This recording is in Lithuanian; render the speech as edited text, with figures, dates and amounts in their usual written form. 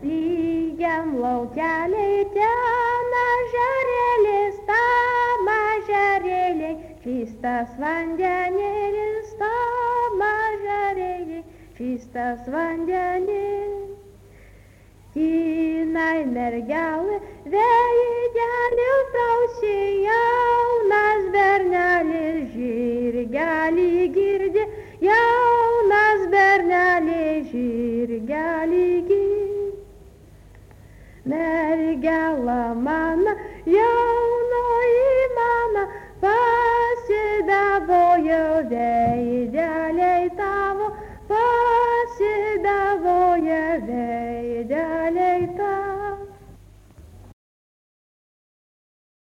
lygiam laukeliai ten ežerėlis, tam ežerėliai, čistas vandenėlis, tam ežerėliai, čistas vandenėlis. Tinai mergelė, veidelį prausi, jaunas bernelis, žirgelį girdi, jaunas bernelis, žirgelį girdi. Mergelė